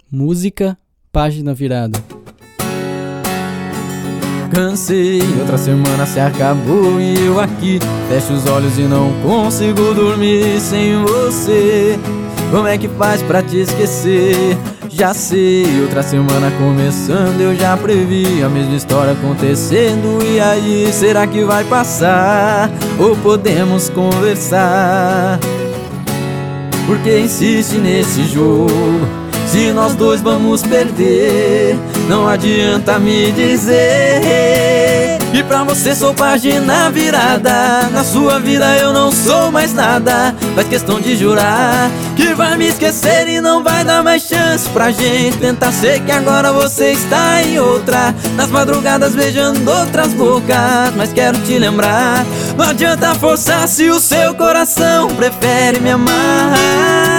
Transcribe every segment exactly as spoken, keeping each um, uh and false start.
Música, página virada. Cansei, outra semana se acabou e eu aqui fecho os olhos e não consigo dormir sem você. Como é que faz pra te esquecer? Já sei, outra semana começando, eu já previ a mesma história acontecendo. E aí, será que vai passar? Ou podemos conversar? Por que insiste nesse jogo? Se nós dois vamos perder, não adianta me dizer. E pra você sou página virada, na sua vida eu não sou mais nada. Faz questão de jurar que vai me esquecer e não vai dar mais chance pra gente tentar. Sei que agora você está em outra, nas madrugadas beijando outras bocas, mas quero te lembrar, não adianta forçar se o seu coração prefere me amar.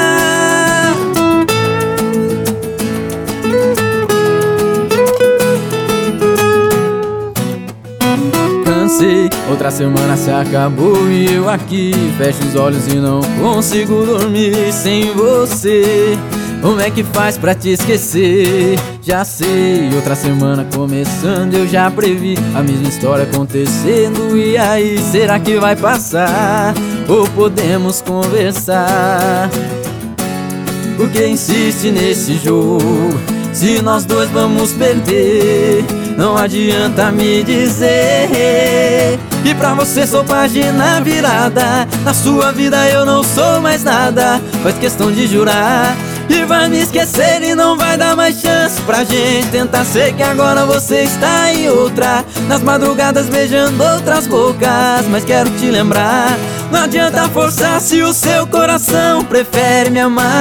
Outra semana se acabou e eu aqui fecho os olhos e não consigo dormir sem você. Como é que faz pra te esquecer? Já sei, outra semana começando, eu já previ a mesma história acontecendo. E aí, será que vai passar? Ou podemos conversar? Por que insiste nesse jogo? Se nós dois vamos perder, não adianta me dizer. E pra você sou página virada, na sua vida eu não sou mais nada. Faz questão de jurar e vai me esquecer e não vai dar mais chance pra gente tentar. Sei que agora você está em outra, nas madrugadas beijando outras bocas, mas quero te lembrar, não adianta forçar se o seu coração prefere me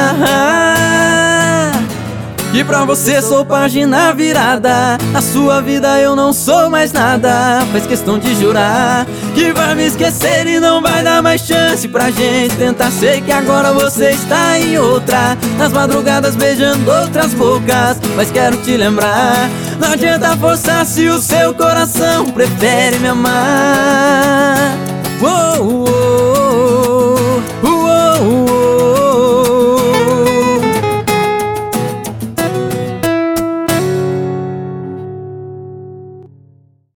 amar. E pra você sou página virada, na sua vida eu não sou mais nada. Faz questão de jurar que vai me esquecer e não vai dar mais chance pra gente tentar. Sei que agora você está em outra, nas madrugadas beijando outras bocas, mas quero te lembrar, não adianta forçar se o seu coração prefere me amar. Uou, uou.